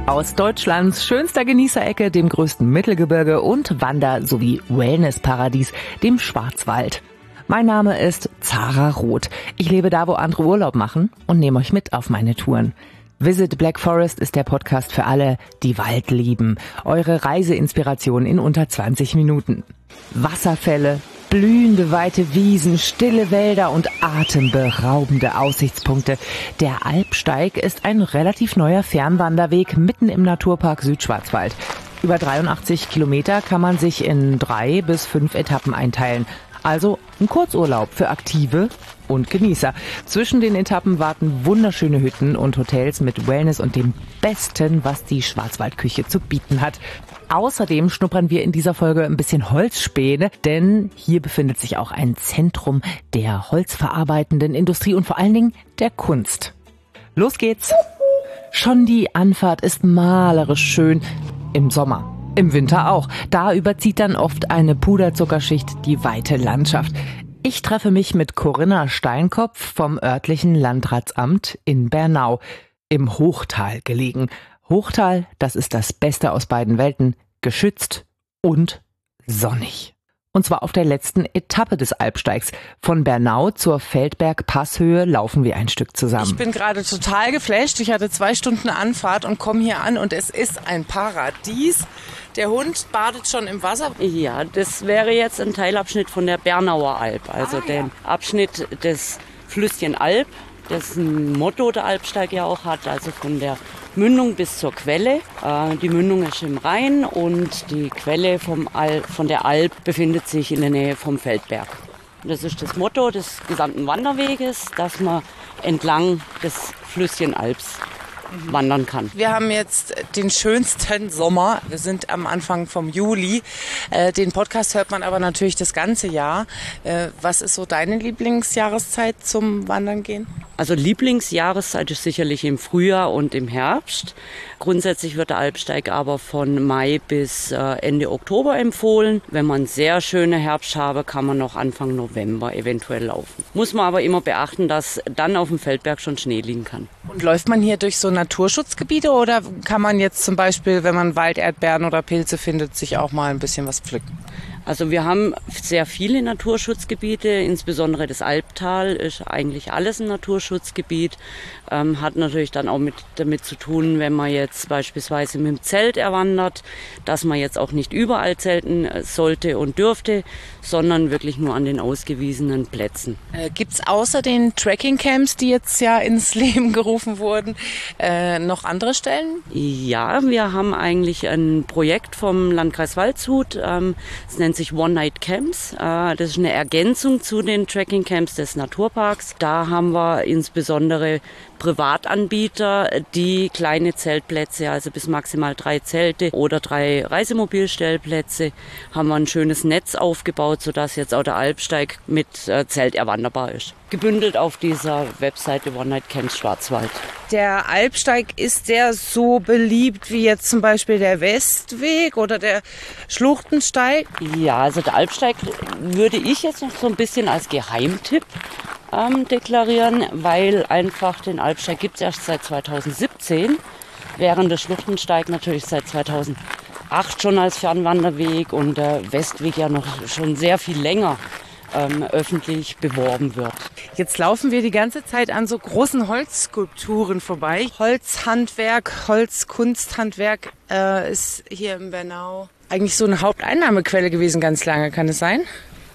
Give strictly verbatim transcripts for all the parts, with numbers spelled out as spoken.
Aus Deutschlands schönster Genießerecke, dem größten Mittelgebirge und Wander- sowie Wellnessparadies, dem Schwarzwald. Mein Name ist Zara Roth. Ich lebe da, wo andere Urlaub machen und nehme euch mit auf meine Touren. Visit Black Forest ist der Podcast für alle, die Wald lieben. Eure Reiseinspiration in unter zwanzig Minuten. Wasserfälle, blühende weite Wiesen, stille Wälder und atemberaubende Aussichtspunkte. Der Alpsteig ist ein relativ neuer Fernwanderweg mitten im Naturpark Südschwarzwald. Über dreiundachtzig Kilometer kann man sich in drei bis fünf Etappen einteilen. Also ein Kurzurlaub für Aktive und Genießer. Zwischen den Etappen warten wunderschöne Hütten und Hotels mit Wellness und dem Besten, was die Schwarzwaldküche zu bieten hat. Außerdem schnuppern wir in dieser Folge ein bisschen Holzspäne, denn hier befindet sich auch ein Zentrum der holzverarbeitenden Industrie und vor allen Dingen der Kunst. Los geht's! Schon die Anfahrt ist malerisch schön im Sommer. Im Winter auch. Da überzieht dann oft eine Puderzuckerschicht die weite Landschaft. Ich treffe mich mit Corinna Steinkopf vom örtlichen Landratsamt in Bernau, im Hochtal gelegen. Hochtal, das ist das Beste aus beiden Welten, geschützt und sonnig. Und zwar auf der letzten Etappe des Alpsteigs. Von Bernau zur Feldberg-Passhöhe laufen wir ein Stück zusammen. Ich bin gerade total geflasht. Ich hatte zwei Stunden Anfahrt und komme hier an und es ist ein Paradies. Der Hund badet schon im Wasser. Ja, das wäre jetzt ein Teilabschnitt von der Bernauer Alp, also ah, den ja. Abschnitt des Flüsschen Alp, das ein Motto der Alpsteig ja auch hat, also von der Mündung bis zur Quelle. Äh, die Mündung ist im Rhein und die Quelle vom Al- von der Alp befindet sich in der Nähe vom Feldberg. Das ist das Motto des gesamten Wanderweges, dass man entlang des Flüsschen Alps wandern kann. Wir haben jetzt den schönsten Sommer. Wir sind am Anfang vom Juli. Äh, den Podcast hört man aber natürlich das ganze Jahr. Äh, was ist so deine Lieblingsjahreszeit zum Wandern gehen? Also Lieblingsjahreszeit ist sicherlich im Frühjahr und im Herbst. Grundsätzlich wird der Alpsteig aber von Mai bis äh, Ende Oktober empfohlen. Wenn man sehr schöne Herbst habe, kann man noch Anfang November eventuell laufen. Muss man aber immer beachten, dass dann auf dem Feldberg schon Schnee liegen kann. Und läuft man hier durch so Naturschutzgebiete oder kann man jetzt zum Beispiel, wenn man Walderdbeeren oder Pilze findet, sich auch mal ein bisschen was pflücken? Also wir haben sehr viele Naturschutzgebiete, insbesondere das Alptal ist eigentlich alles ein Naturschutzgebiet. Ähm, hat natürlich dann auch mit, damit zu tun, wenn man jetzt beispielsweise mit dem Zelt erwandert, dass man jetzt auch nicht überall zelten sollte und dürfte, sondern wirklich nur an den ausgewiesenen Plätzen. Äh, Gibt es außer den Trekking-Camps, die jetzt ja ins Leben gerufen wurden, äh, noch andere Stellen? Ja, wir haben eigentlich ein Projekt vom Landkreis Waldshut, ähm, es nennt sich One-Night-Camps. Äh, das ist eine Ergänzung zu den Trekking-Camps des Naturparks. Da haben wir insbesondere Privatanbieter, die kleine Zeltplätze, also bis maximal drei Zelte oder drei Reisemobilstellplätze, haben wir ein schönes Netz aufgebaut, sodass jetzt auch der Alpsteig mit äh, Zelt erwanderbar ist. Gebündelt auf dieser Webseite One Night Camps Schwarzwald. Der Alpsteig, ist der so beliebt wie jetzt zum Beispiel der Westweg oder der Schluchtensteig? Ja, also der Alpsteig würde ich jetzt noch so ein bisschen als Geheimtipp ähm, deklarieren, weil einfach den Alpsteig gibt es erst seit zweitausendsiebzehn, während der Schluchtensteig natürlich seit zweitausendacht schon als Fernwanderweg und der Westweg ja noch schon sehr viel länger ähm, öffentlich beworben wird. Jetzt laufen wir die ganze Zeit an so großen Holzskulpturen vorbei. Holzhandwerk, Holzkunsthandwerk äh, ist hier in Bernau eigentlich so eine Haupteinnahmequelle gewesen ganz lange, kann es sein?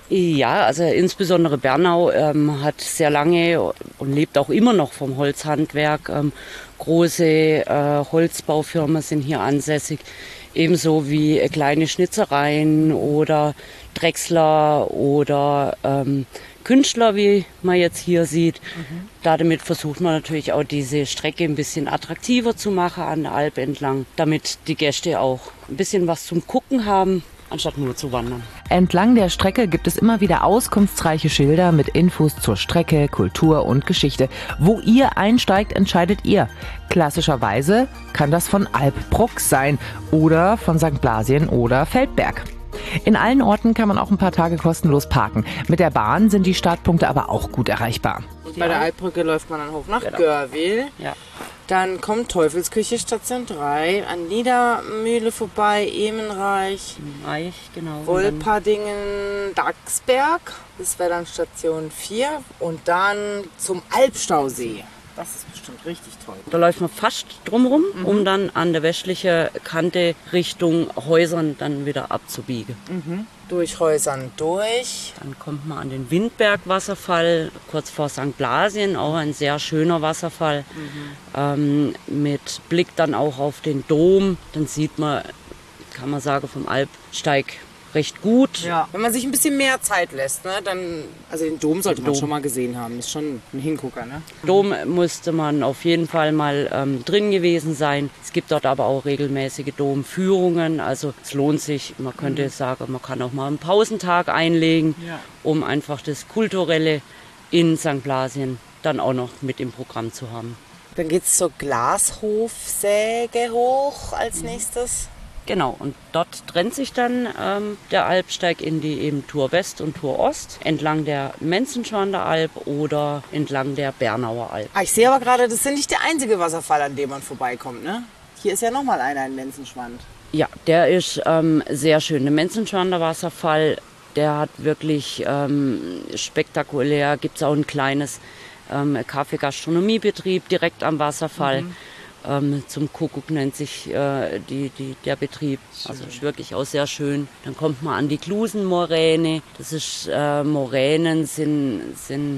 Ja, also insbesondere Bernau ähm, hat sehr lange und lebt auch immer noch vom Holzhandwerk. Ähm, große äh, Holzbaufirmen sind hier ansässig, ebenso wie äh, kleine Schnitzereien oder Drechsler oder ähm, Künstler, wie man jetzt hier sieht. Mhm. Damit versucht man natürlich auch diese Strecke ein bisschen attraktiver zu machen an der Alp entlang, damit die Gäste auch ein bisschen was zum Gucken haben, anstatt nur zu wandern. Entlang der Strecke gibt es immer wieder auskunftsreiche Schilder mit Infos zur Strecke, Kultur und Geschichte. Wo ihr einsteigt, entscheidet ihr. Klassischerweise kann das von Alpbruck sein oder von Sankt Blasien oder Feldberg. In allen Orten kann man auch ein paar Tage kostenlos parken. Mit der Bahn sind die Startpunkte aber auch gut erreichbar. Bei der Alpbrücke läuft man dann hoch nach genau. Görwil. Ja. Dann kommt Teufelsküche Station drei, an Niedermühle vorbei, Emenreich, Reich, genau. Wolperdingen, Dachsberg, das wäre dann Station vier und dann zum Albstausee. Das ist bestimmt richtig toll. Da läuft man fast drumherum, mhm. um dann an der westlichen Kante Richtung Häusern dann wieder abzubiegen. Mhm. Durch Häusern durch. Dann kommt man an den Windberg-Wasserfall, kurz vor Sankt Blasien, auch ein sehr schöner Wasserfall. Mhm. Ähm, mit Blick dann auch auf den Dom. Dann sieht man, kann man sagen, vom Alpsteig recht gut. Ja. Wenn man sich ein bisschen mehr Zeit lässt, ne, dann, also den Dom sollte den man Dom. schon mal gesehen haben. Ist schon ein Hingucker, ne? Dom musste man auf jeden Fall mal ähm, drin gewesen sein. Es gibt dort aber auch regelmäßige Domführungen. Also es lohnt sich. Man könnte mhm. sagen, man kann auch mal einen Pausentag einlegen, ja. um einfach das Kulturelle in Sankt Blasien dann auch noch mit im Programm zu haben. Dann geht es zur Glashofsäge hoch als mhm. nächstes. Genau, und dort trennt sich dann ähm, der Alpsteig in die eben Tour West und Tour Ost, entlang der Menzenschwander Alb oder entlang der Bernauer Alb. Ah, ich sehe aber gerade, das ist nicht der einzige Wasserfall, an dem man vorbeikommt, ne? Hier ist ja nochmal einer in Menzenschwand. Ja, der ist ähm, sehr schön. Der Menzenschwander Wasserfall, der hat wirklich ähm, spektakulär, gibt es auch ein kleines ähm, Kaffee-Gastronomiebetrieb direkt am Wasserfall. Mhm. Ähm, zum Kuckuck nennt sich äh, die, die, der Betrieb. Also ist wirklich auch sehr schön. Dann kommt man an die Klusenmoräne. Das ist äh, Moränen sind, sind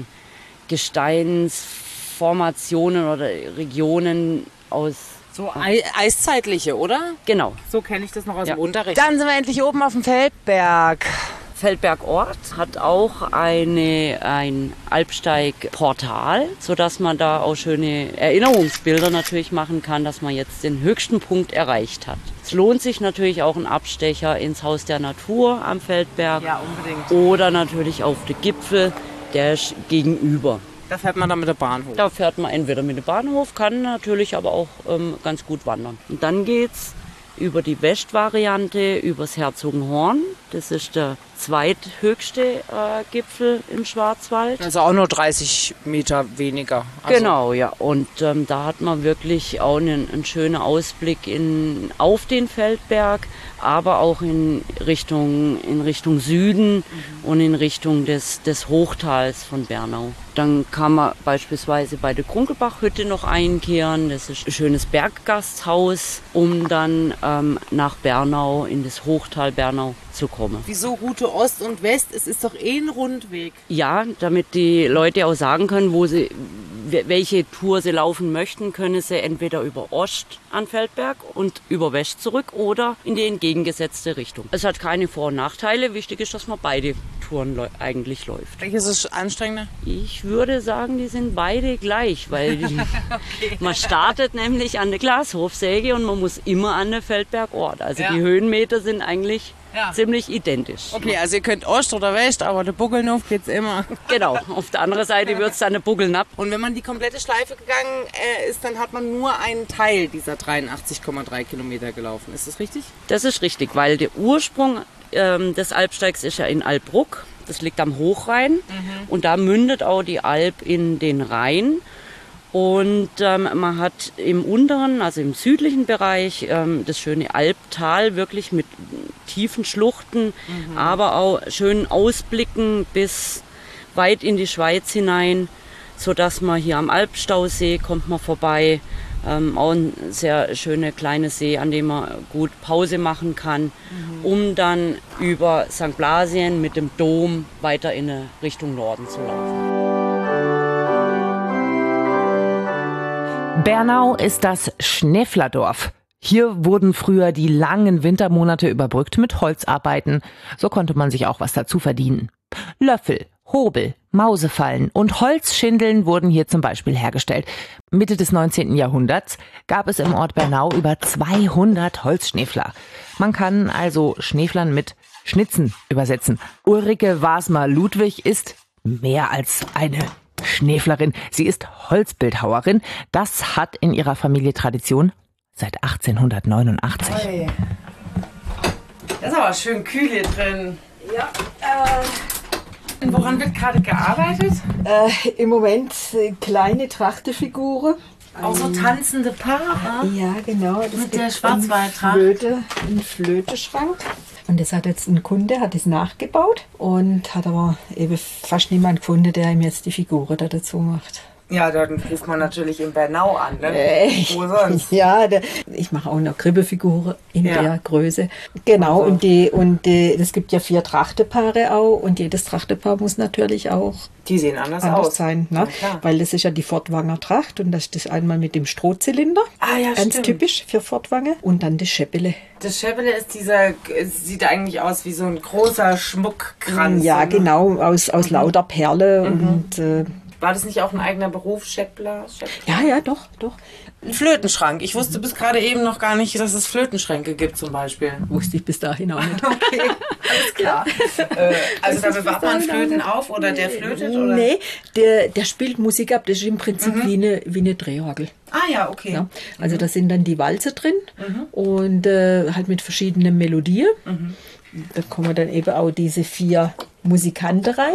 Gesteinsformationen oder Regionen aus so Ei- eiszeitliche, oder? Genau. So kenne ich das noch aus ja. dem Unterricht. Dann sind wir endlich oben auf dem Feldberg. Feldberg-Ort hat auch eine, ein Alpsteig-Portal, sodass man da auch schöne Erinnerungsbilder natürlich machen kann, dass man jetzt den höchsten Punkt erreicht hat. Es lohnt sich natürlich auch ein Abstecher ins Haus der Natur am Feldberg. Ja, unbedingt. Oder natürlich auf den Gipfel, der ist gegenüber. Da fährt man dann mit der Bahn hoch? Da fährt man entweder mit dem Bahnhof, kann natürlich aber auch ähm, ganz gut wandern. Und dann geht's über die Westvariante, übers Herzogenhorn. Das ist der zweithöchste äh, Gipfel im Schwarzwald. Also auch nur dreißig Meter weniger. Also genau, ja. Und ähm, da hat man wirklich auch einen, einen schönen Ausblick in, auf den Feldberg, aber auch in Richtung, in Richtung Süden mhm. und in Richtung des, des Hochtals von Bernau. Dann kann man beispielsweise bei der Krunkelbachhütte noch einkehren. Das ist ein schönes Berggasthaus, um dann ähm, nach Bernau, in das Hochtal Bernau zu kommen. Wieso Route Ost und West? Es ist doch eh ein Rundweg. Ja, damit die Leute auch sagen können, wo sie, welche Tour sie laufen möchten, können sie entweder über Ost an Feldberg und über West zurück oder in die entgegengesetzte Richtung. Es hat keine Vor- und Nachteile. Wichtig ist, dass man beide Touren le- eigentlich läuft. Welches ist anstrengender? Ich würde sagen, die sind beide gleich, weil die, okay. man startet nämlich an der Glashofsäge und man muss immer an der Feldberg-Ort. Also ja. die Höhenmeter sind eigentlich ja. ziemlich identisch. Okay, also ihr könnt Ost oder West, aber der Buckeln geht's immer. Genau, auf der anderen Seite wird es dann der Buckeln ab. Und wenn man die komplette Schleife gegangen äh, ist, dann hat man nur einen Teil dieser dreiundachtzig Komma drei Kilometer gelaufen. Ist das richtig? Das ist richtig, weil der Ursprung ähm, des Alpsteigs ist ja in Alpbruck. Das liegt am Hochrhein mhm. und da mündet auch die Alp in den Rhein. Und ähm, man hat im unteren, also im südlichen Bereich, ähm, das schöne Alptal wirklich mit tiefen Schluchten, mhm. aber auch schönen Ausblicken bis weit in die Schweiz hinein, sodass man hier am Alpstausee kommt man vorbei. Ähm, auch ein sehr schöner kleiner See, an dem man gut Pause machen kann, mhm. um dann über Sankt Blasien mit dem Dom weiter in Richtung Norden zu laufen. Bernau ist das Schneeflerdorf. Hier wurden früher die langen Wintermonate überbrückt mit Holzarbeiten. So konnte man sich auch was dazu verdienen. Löffel, Hobel, Mausefallen und Holzschindeln wurden hier zum Beispiel hergestellt. Mitte des neunzehnten Jahrhunderts gab es im Ort Bernau über zweihundert Holzschnefler. Man kann also Schneeflern mit Schnitzen übersetzen. Ulrike Wasmer-Ludwig ist mehr als eine Schneeflerin. Sie ist Holzbildhauerin. Das hat in ihrer Familie Tradition seit achtzehnhundertneunundachtzig. Hey. Das ist aber schön kühl hier drin. Ja, äh... Und woran wird gerade gearbeitet? Äh, Im Moment äh, kleine Trachterfiguren. Auch so tanzende Paare. Ja, genau. Das Mit der gibt Schwarzwaldtracht. einen Flöte, einen Flöteschrank. Und das hat jetzt ein Kunde, hat das nachgebaut und hat aber eben fast niemand gefunden, der ihm jetzt die Figuren da dazu macht. Ja, dann ruft man natürlich in Bernau an, ne? Echt? Wo sonst? Ja, der, ich mache auch noch Kribbelfiguren in Ja. der Größe. Genau, Also. und die und die, es gibt ja vier Trachtepaare auch und jedes Trachtepaar muss natürlich auch Die sehen anders, anders aus. sein, ne? Ja, klar. Weil das ist ja die Fortwanger Tracht und das ist das einmal mit dem Strohzylinder, Ah, ja, ganz stimmt. typisch für Fortwange, und dann das Schäppele. Das Schäppele ist dieser, es sieht eigentlich aus wie so ein großer Schmuckkranz. Ja, ne? genau, aus, aus lauter Perle und äh, War das nicht auch ein eigener Beruf, Schäppler? Schäppler? ja, ja, doch, doch. Ein Flötenschrank. Ich wusste bis gerade eben noch gar nicht, dass es Flötenschränke gibt zum Beispiel. Wusste ich bis dahin auch nicht. Okay, alles klar. äh, also da bewahrt man Flöten auf oder der flötet? Oder? Nee, der, der spielt Musik ab, das ist im Prinzip wie, eine, wie eine Drehorgel. Ah ja, okay. Ja. Also da sind dann die Walze drin und äh, halt mit verschiedenen Melodien. Da kommen dann eben auch diese vier Musikanten rein.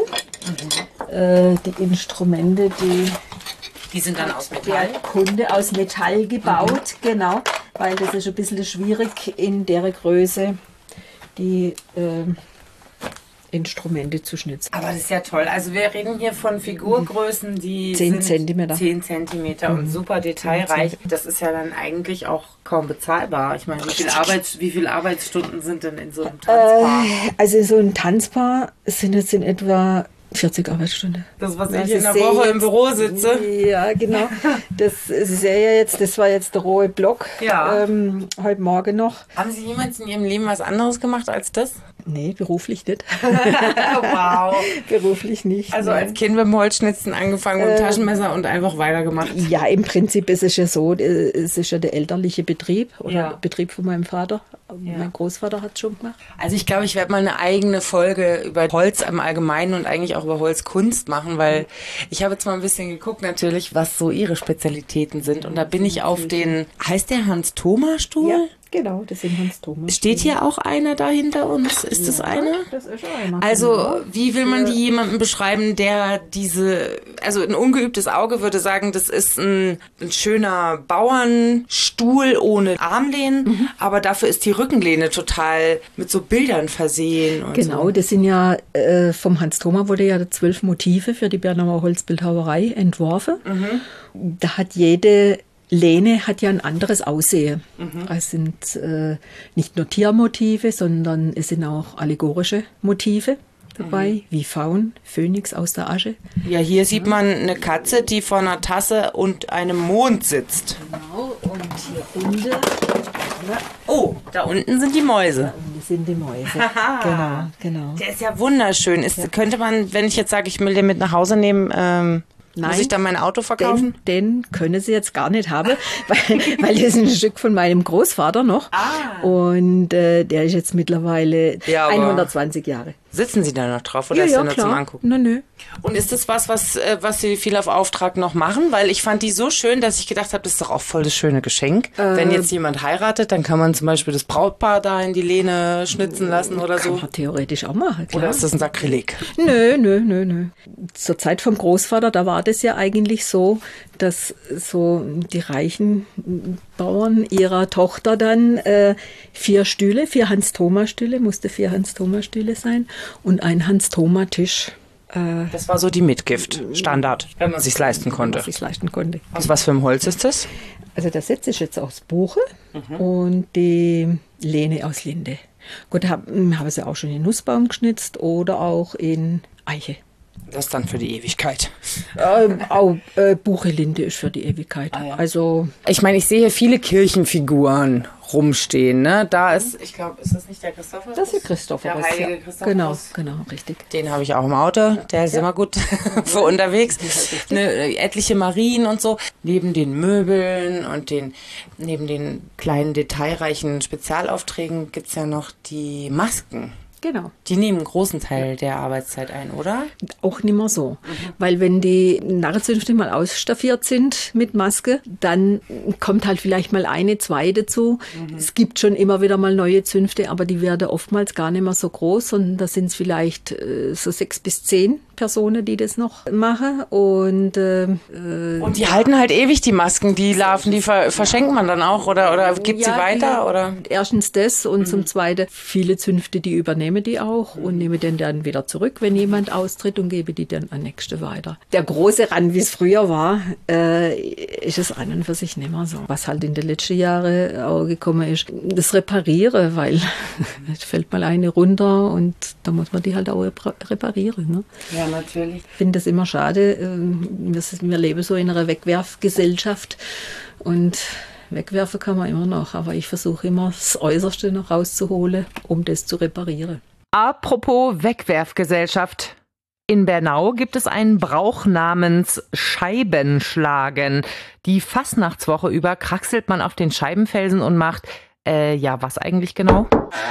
Äh, die Instrumente, die Die sind dann aus der Metall. Kunde aus Metall gebaut, genau, weil das ist ein bisschen schwierig in der Größe die äh, Instrumente zu schnitzen. Aber das ist ja toll. Also wir reden hier von Figurgrößen, die Zehn sind Zentimeter. zehn Zentimeter und super detailreich. Das ist ja dann eigentlich auch kaum bezahlbar. Ich meine, wie viel, Arbeits, wie viele Arbeitsstunden sind denn in so einem Tanzpaar? Äh, also so ein Tanzpaar sind jetzt in etwa vierzig Arbeitsstunden. Das, was Das ich in ist der sehr Woche im jetzt- Büro sitze. Ja, genau. Das ist ja jetzt, das war jetzt der rohe Block. Ja. Ähm, heute Morgen noch. Haben Sie jemals in Ihrem Leben was anderes gemacht als das? Nee, beruflich nicht. Wow. beruflich nicht. Also nein. als Kind beim Holzschnitzen angefangen und Taschenmesser und einfach weitergemacht. Ja, im Prinzip ist es ja so, äh, es ist ja der elterliche Betrieb oder Ja. Betrieb von meinem Vater. Ja. Mein Großvater hat es schon gemacht. Also ich glaube, ich werde mal eine eigene Folge über Holz im Allgemeinen und eigentlich auch über Holzkunst machen, weil ich habe jetzt mal ein bisschen geguckt natürlich, was so ihre Spezialitäten sind. Und da bin ich auf den, heißt der Hans-Thoma-Stuhl? Ja, genau, das sind Hans Thomas. Steht hier auch einer da hinter uns? Ist das einer? Das ist einer. Also, genau. wie will man die jemandem beschreiben, der diese, also ein ungeübtes Auge würde sagen, das ist ein, ein schöner Bauernstuhl ohne Armlehnen, Mhm. aber dafür ist die Rückenlehne total mit so Bildern versehen. Und Genau, so. das sind ja, äh, vom Hans Thoma wurde ja zwölf Motive für die Bernauer Holzbildhauerei entworfen. Da hat jede Lehne hat ja ein anderes Aussehen. Es sind äh, nicht nur Tiermotive, sondern es sind auch allegorische Motive dabei, wie Faun, Phönix aus der Asche. Ja, hier sieht man eine Katze, die vor einer Tasse und einem Mond sitzt. Genau, und hier unten, Oh, da unten sind die Mäuse. das sind die Mäuse. genau, genau. Der ist ja wunderschön. Ist, Könnte man, wenn ich jetzt sage, ich will den mit nach Hause nehmen, ähm, muss Nein. ich dann mein Auto verkaufen? Den, den können sie jetzt gar nicht haben, weil, weil das ist ein Stück von meinem Großvater noch. Ah. Und äh, der ist jetzt mittlerweile Ja, aber- hundertzwanzig Jahre. Sitzen Sie da noch drauf oder ist der nur zum Angucken? Nö, nö. Und ist das was, was, äh, was Sie viel auf Auftrag noch machen? Weil ich fand die so schön, dass ich gedacht habe, das ist doch auch voll das schöne Geschenk. Wenn jetzt jemand heiratet, dann kann man zum Beispiel das Brautpaar da in die Lehne schnitzen lassen oder Kann so. man theoretisch auch machen, klar. Oder ist das ein Sakrileg? Nö, nö, nö, nö. Zur Zeit vom Großvater, da war das ja eigentlich so, dass so die reichen Bauern ihrer Tochter dann äh, vier Stühle, vier Hans-Thoma-Stühle, musste vier Hans-Thoma-Stühle sein und ein Hans-Thoma-Tisch, äh, Das war so die Mitgift, Standard, wenn man sich's leisten konnte. was ich leisten konnte. Aus was für einem Holz ist das? Also das Sitz ist jetzt aus Buche und die Lehne aus Linde. Gut, habe hab sie auch schon in Nussbaum geschnitzt oder auch in Eiche. Das dann für die Ewigkeit. Ähm, auch äh, Buche-Linde ist für die Ewigkeit. Ah, ja. Also Ich meine, ich sehe hier viele Kirchenfiguren rumstehen, ne? Da ist, ich glaube, ist das nicht der Christophorus? das ist Christophorus. Der heilige ja. Christophorus. Genau, genau, richtig. Den habe ich auch im Auto, der ist immer gut für unterwegs. Ne, etliche Marien und so. Neben den Möbeln und den, neben den kleinen detailreichen Spezialaufträgen gibt es ja noch die Masken. Genau. Die nehmen einen großen Teil der Arbeitszeit ein, oder? Auch nicht mehr so. Weil wenn die Narrenzünfte mal ausstaffiert sind mit Maske, dann kommt halt vielleicht mal eine, zwei dazu. Es gibt schon immer wieder mal neue Zünfte, aber die werden oftmals gar nicht mehr so groß, sondern da sind es vielleicht äh, so sechs bis zehn Personen, die das noch machen. Und, äh, und die halten halt ewig die Masken, die Larven, die ver verschenkt man dann auch oder, oder gibt ja, sie weiter? Die, oder? Erstens das und mhm. zum Zweiten, viele Zünfte, die übernehmen die auch und nehmen den dann wieder zurück, wenn jemand austritt und gebe die dann an nächste weiter. Der große Rand, wie es früher war, äh, ist es an und für sich nicht mehr so. Was halt in den letzten Jahren auch gekommen ist, das Reparieren, weil es fällt mal eine runter und da muss man die halt auch reparieren. Ne? Ja, natürlich. Ich finde das immer schade. Wir, wir leben so in einer Wegwerfgesellschaft und wegwerfen kann man immer noch, aber ich versuche immer das Äußerste noch rauszuholen, um das zu reparieren. Apropos Wegwerfgesellschaft. In Bernau gibt es einen Brauch namens Scheibenschlagen. Die Fastnachtswoche über kraxelt man auf den Scheibenfelsen und macht, äh, ja, was eigentlich genau?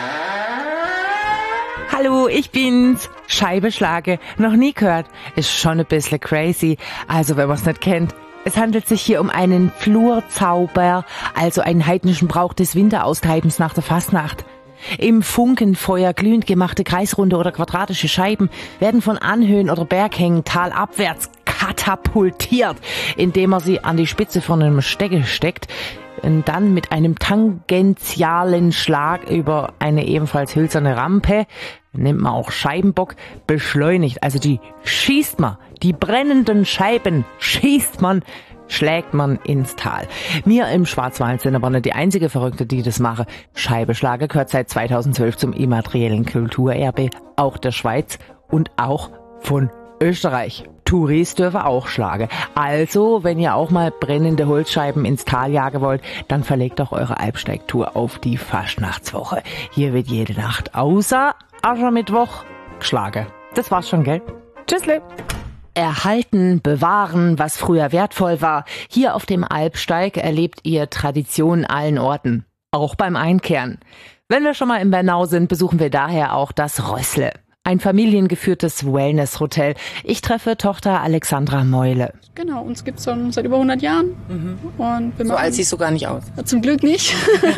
Hallo, ich bin's. Scheibe schlage. Noch nie gehört. Ist schon ein bisschen crazy. Also, wenn man's nicht kennt. Es handelt sich hier um einen Flurzauber, also einen heidnischen Brauch des Winteraustreibens nach der Fastnacht. Im Funkenfeuer glühend gemachte kreisrunde oder quadratische Scheiben werden von Anhöhen oder Berghängen talabwärts katapultiert, indem man sie an die Spitze von einem Stecke steckt und dann mit einem tangentialen Schlag über eine ebenfalls hölzerne Rampe, nennt man auch Scheibenbock, beschleunigt. Also die schießt man, die brennenden Scheiben schießt man, schlägt man ins Tal. Wir im Schwarzwald sind aber nicht die einzige Verrückte, die das machen. Scheibenschlagen gehört seit zweitausendzwölf zum immateriellen Kulturerbe auch der Schweiz und auch von Österreich. Touris dürfen auch schlagen. Also, wenn ihr auch mal brennende Holzscheiben ins Tal jagen wollt, dann verlegt doch eure Alpsteigtour auf die Fastnachtswoche. Hier wird jede Nacht außer Aschermittwoch geschlagen. Das war's schon, gell? Tschüssle! Erhalten, bewahren, was früher wertvoll war. Hier auf dem Alpsteig erlebt ihr Tradition allen Orten. Auch beim Einkehren. Wenn wir schon mal in Bernau sind, besuchen wir daher auch das Rössle. Ein familiengeführtes Wellness-Hotel. Ich treffe Tochter Alexandra Meule. Genau, uns gibt es schon seit über hundert Jahren. Mhm. Und wir so alt siehst du gar nicht aus. Zum Glück nicht.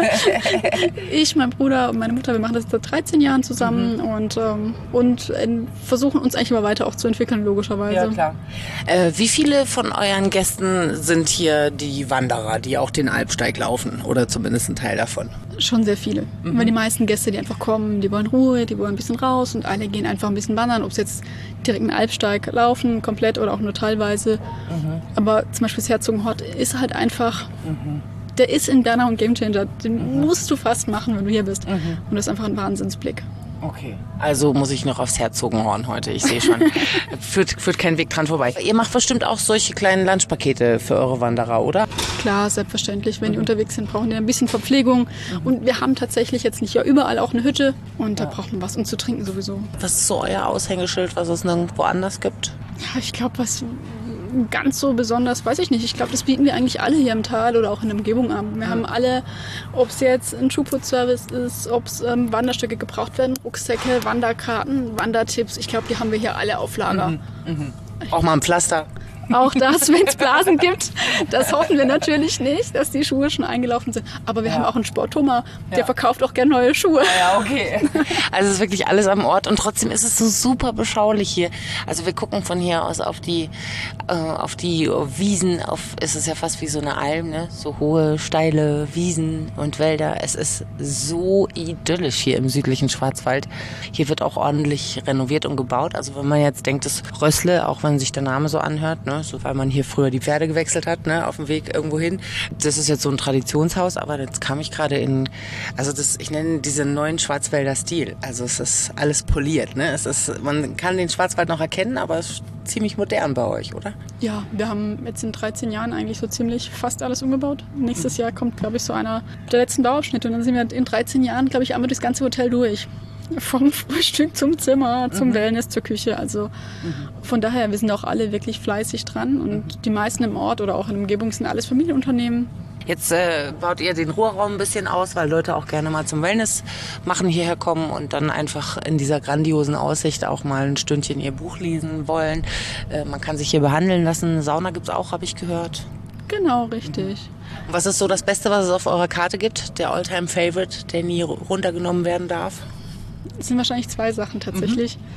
Ich, mein Bruder und meine Mutter, wir machen das seit dreizehn Jahren zusammen mhm. und, ähm, und äh, versuchen uns eigentlich immer weiter auch zu entwickeln, logischerweise. Ja, klar. Äh, wie viele von euren Gästen sind hier die Wanderer, die auch den Alpsteig laufen? Oder zumindest ein Teil davon? Schon sehr viele. Mhm. Weil die meisten Gäste, die einfach kommen, die wollen Ruhe, die wollen ein bisschen raus und alle gehen einfach ein bisschen wandern, ob es jetzt direkt einen Alpsteig laufen, komplett oder auch nur teilweise. Mhm. Aber zum Beispiel das Herzogenhort ist halt einfach, mhm. der ist in Bernau ein Gamechanger. Den mhm. musst du fast machen, wenn du hier bist. Mhm. Und das ist einfach ein Wahnsinnsblick. Okay. Also muss ich noch aufs Herzogenhorn heute, ich sehe schon. führt, führt kein Weg dran vorbei. Ihr macht bestimmt auch solche kleinen Lunchpakete für eure Wanderer, oder? Klar, selbstverständlich. Wenn mhm. die unterwegs sind, brauchen die ein bisschen Verpflegung. Mhm. Und wir haben tatsächlich jetzt nicht ja überall auch eine Hütte. Und da ja. braucht man was und zu trinken sowieso. Was ist so euer Aushängeschild, was es nirgendwo anders gibt? Ja, ich glaube, was ganz so besonders, weiß ich nicht. Ich glaube, das bieten wir eigentlich alle hier im Tal oder auch in der Umgebung an. Wir mhm. haben alle, ob es jetzt ein Schuhputzservice ist, ob es ähm, Wanderstöcke gebraucht werden, Rucksäcke, Wanderkarten, Wandertipps. Ich glaube, die haben wir hier alle auf Lager. Mhm. Mhm. Auch mal ein Pflaster. Auch das, wenn es Blasen gibt. Das hoffen wir natürlich nicht, dass die Schuhe schon eingelaufen sind. Aber wir ja. haben auch einen Sport-Thomas, der ja. verkauft auch gerne neue Schuhe. Ja, okay. Also es ist wirklich alles am Ort und trotzdem ist es so super beschaulich hier. Also wir gucken von hier aus auf die, äh, auf die Wiesen. Auf, es ist ja fast wie so eine Alm, ne? So hohe, steile Wiesen und Wälder. Es ist so idyllisch hier im südlichen Schwarzwald. Hier wird auch ordentlich renoviert und gebaut. Also wenn man jetzt denkt, das Rössle, auch wenn sich der Name so anhört, ne? So, weil man hier früher die Pferde gewechselt hat, ne, auf dem Weg irgendwo hin. Das ist jetzt so ein Traditionshaus, aber jetzt kam ich gerade in, also das, ich nenne diesen neuen Schwarzwälder Stil. Also es ist alles poliert, ne. Es ist, man kann den Schwarzwald noch erkennen, aber es ist ziemlich modern bei euch, oder? Ja, wir haben jetzt in dreizehn Jahren eigentlich so ziemlich fast alles umgebaut. Nächstes Jahr kommt, glaube ich, so einer der letzten Bauabschnitte und dann sind wir in dreizehn Jahren, glaube ich, einmal das ganze Hotel durch. Vom Frühstück zum Zimmer, zum mhm. Wellness, zur Küche. Also mhm. von daher, wir sind auch alle wirklich fleißig dran und mhm. die meisten im Ort oder auch in der Umgebung sind alles Familienunternehmen. Jetzt äh, baut ihr den Ruheraum ein bisschen aus, weil Leute auch gerne mal zum Wellness machen hierher kommen und dann einfach in dieser grandiosen Aussicht auch mal ein Stündchen ihr Buch lesen wollen. Äh, man kann sich hier behandeln lassen. Sauna gibt's auch, habe ich gehört. Genau, richtig. Mhm. Was ist so das Beste, was es auf eurer Karte gibt? Der All-Time-Favorite, der nie runtergenommen werden darf? Das sind wahrscheinlich zwei Sachen tatsächlich.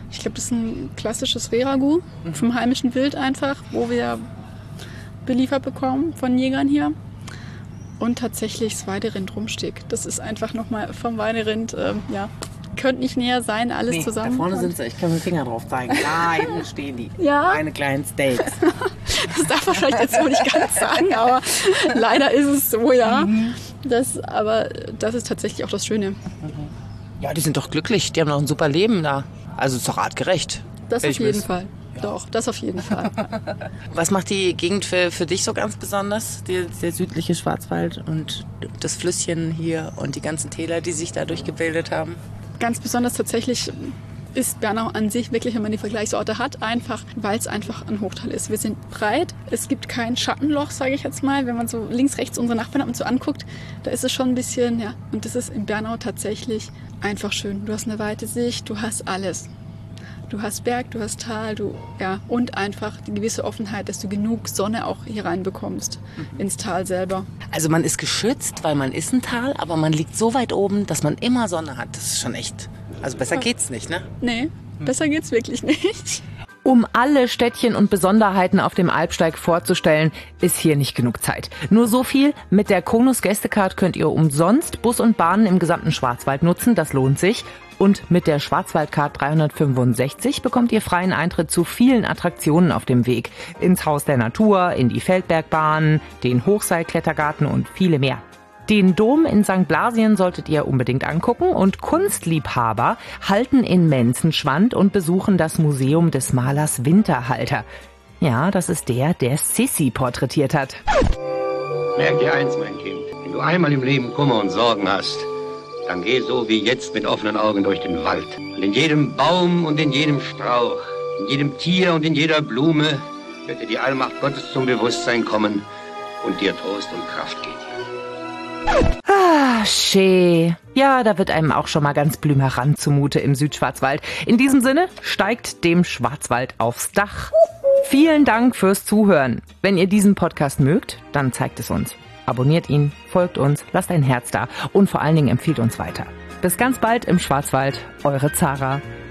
Ich glaube, das ist ein klassisches Rehragout vom heimischen Wild einfach, wo wir beliefert bekommen von Jägern hier. Und tatsächlich das Weiderind Rumsteak. Das ist einfach nochmal vom Weiderind, ähm, ja, könnte nicht näher sein, alles nee, zusammen. Da vorne sind sie, ich kann mit dem Finger drauf zeigen. Da hinten stehen die. Ja. Meine kleinen Steaks. Das darf man vielleicht jetzt so nicht ganz sagen, aber leider ist es so, ja. Mhm. Das, aber das ist tatsächlich auch das Schöne. Ja, die sind doch glücklich. Die haben doch ein super Leben da. Also ist doch artgerecht. Das auf jeden Fall. Ja. Doch, das auf jeden Fall. Was macht die Gegend für, für dich so ganz besonders? Der, der südliche Schwarzwald und das Flüsschen hier und die ganzen Täler, die sich dadurch gebildet haben? Ganz besonders tatsächlich ist Bernau an sich wirklich, wenn man die Vergleichsorte hat, einfach, weil es einfach ein Hochtal ist. Wir sind breit, es gibt kein Schattenloch, sage ich jetzt mal. Wenn man so links, rechts unsere Nachbarn ab und zu anguckt, da ist es schon ein bisschen, ja, und das ist in Bernau tatsächlich einfach schön. Du hast eine weite Sicht, du hast alles. Du hast Berg, du hast Tal, du, ja, und einfach die gewisse Offenheit, dass du genug Sonne auch hier reinbekommst, mhm. ins Tal selber. Also man ist geschützt, weil man ist ein Tal, aber man liegt so weit oben, dass man immer Sonne hat. Das ist schon echt, also besser geht's nicht, ne? Nee, besser geht's wirklich nicht. Um alle Städtchen und Besonderheiten auf dem Alpsteig vorzustellen, ist hier nicht genug Zeit. Nur so viel, mit der Konus Gästecard könnt ihr umsonst Bus und Bahnen im gesamten Schwarzwald nutzen, das lohnt sich. Und mit der Schwarzwaldcard dreihundertfünfundsechzig bekommt ihr freien Eintritt zu vielen Attraktionen auf dem Weg. Ins Haus der Natur, in die Feldbergbahn, den Hochseilklettergarten und viele mehr. Den Dom in Sankt Blasien solltet ihr unbedingt angucken und Kunstliebhaber halten in Menzenschwand und besuchen das Museum des Malers Winterhalter. Ja, das ist der, der Sissi porträtiert hat. Merk dir eins, mein Kind. Wenn du einmal im Leben Kummer und Sorgen hast, dann geh so wie jetzt mit offenen Augen durch den Wald. Und in jedem Baum und in jedem Strauch, in jedem Tier und in jeder Blume wird dir die Allmacht Gottes zum Bewusstsein kommen und dir Trost und Kraft geben. Ah, schön. Ja, da wird einem auch schon mal ganz blümerant zumute im Südschwarzwald. In diesem Sinne, steigt dem Schwarzwald aufs Dach. Vielen Dank fürs Zuhören. Wenn ihr diesen Podcast mögt, dann zeigt es uns. Abonniert ihn, folgt uns, lasst ein Herz da und vor allen Dingen empfiehlt uns weiter. Bis ganz bald im Schwarzwald, eure Zara.